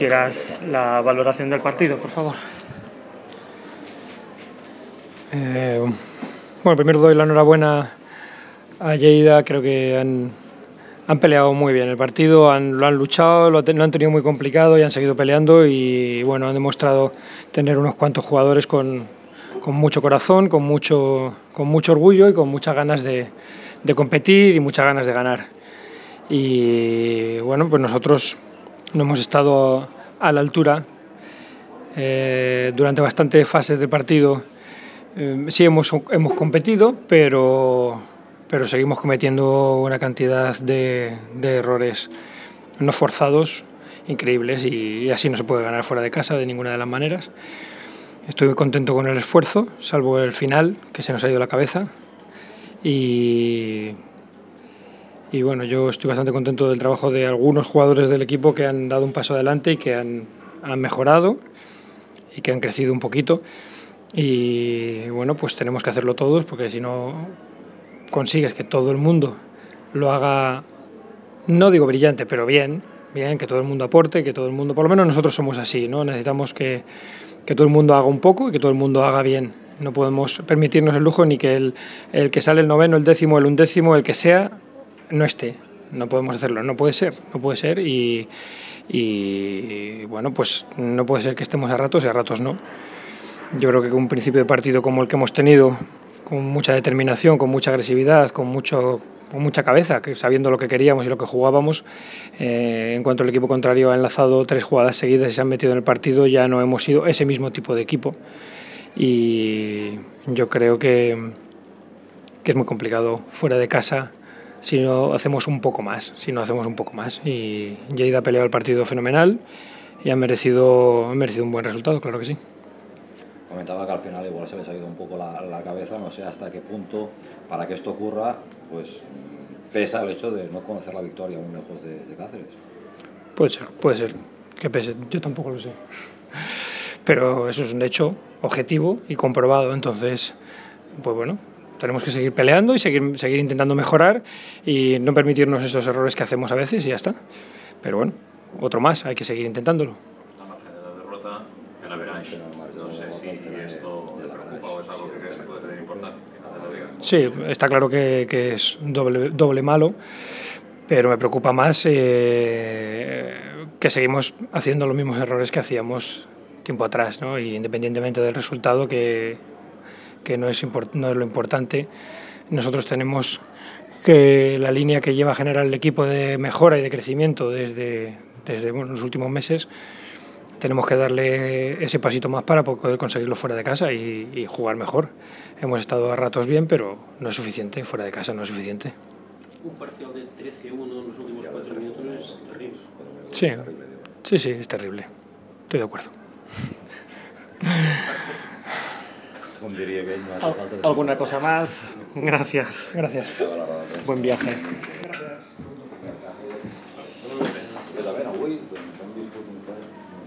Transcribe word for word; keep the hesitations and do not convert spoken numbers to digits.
¿Quieras la valoración del partido, por favor? Eh, bueno, primero doy la enhorabuena a Lleida. Creo que han, han peleado muy bien el partido, han, lo han luchado, lo, lo han tenido muy complicado y han seguido peleando, y bueno, han demostrado tener unos cuantos jugadores con, con mucho corazón, con mucho, con mucho orgullo y con muchas ganas de, de competir y muchas ganas de ganar. Y bueno, pues nosotros no hemos estado a la altura eh, durante bastantes fases del partido. Eh, sí hemos, hemos competido, pero, pero seguimos cometiendo una cantidad de, de errores no forzados increíbles, y, y así no se puede ganar fuera de casa de ninguna de las maneras. Estoy muy contento con el esfuerzo, salvo el final, que se nos ha ido la cabeza. Y, y bueno, yo estoy bastante contento del trabajo de algunos jugadores del equipo que han dado un paso adelante y que han, han mejorado y que han crecido un poquito. Y bueno, pues tenemos que hacerlo todos, porque si no consigues que todo el mundo lo haga, no digo brillante, pero bien, bien, que todo el mundo aporte, que todo el mundo, por lo menos nosotros somos así, ¿no? Necesitamos que, que todo el mundo haga un poco y que todo el mundo haga bien. No podemos permitirnos el lujo ni que el, el que sale el noveno, el décimo, el undécimo, el que sea, no esté. No podemos hacerlo, no puede ser, no puede ser y, y bueno, pues no puede ser que estemos a ratos y a ratos no. Yo creo que con un principio de partido como el que hemos tenido, con mucha determinación, con mucha agresividad, con, mucho, con mucha cabeza, que sabiendo lo que queríamos y lo que jugábamos, eh, en cuanto el equipo contrario ha enlazado tres jugadas seguidas y se han metido en el partido, ya no hemos sido ese mismo tipo de equipo. Y yo creo que, que es muy complicado fuera de casa si no hacemos un poco más, si no hacemos un poco más. Y Lleida ha peleado el partido fenomenal y ha merecido, ha merecido un buen resultado, claro que sí. Comentaba que al final igual se les ha ido un poco la, la cabeza, no sé hasta qué punto, para que esto ocurra, pues pesa el hecho de no conocer la victoria aún lejos de, de Cáceres. Puede ser, puede ser que pese, yo tampoco lo sé. Pero eso es un hecho objetivo y comprobado, entonces, pues bueno, tenemos que seguir peleando y seguir, seguir intentando mejorar y no permitirnos esos errores que hacemos a veces y ya está. Pero bueno, otro más, hay que seguir intentándolo. A margen de la derrota, el average, no sé si esto te preocupa o es algo que crees que puede tener importancia. Sí, está claro que, que es doble, doble malo, pero me preocupa más eh, que seguimos haciendo los mismos errores que hacíamos tiempo atrás, ¿no? Y independientemente del resultado, que, que no, es import, no es lo importante, nosotros tenemos que la línea que lleva a generar el equipo de mejora y de crecimiento desde, desde bueno, los últimos meses, tenemos que darle ese pasito más para poder conseguirlo fuera de casa y, y jugar mejor. Hemos estado a ratos bien, pero no es suficiente, fuera de casa no es suficiente. Un parcial de trece uno en los últimos cuatro minutos es terrible. Sí, sí, sí, es terrible. Estoy de acuerdo. ¿Alguna cosa más? Gracias. Gracias. Buen viaje. Gracias.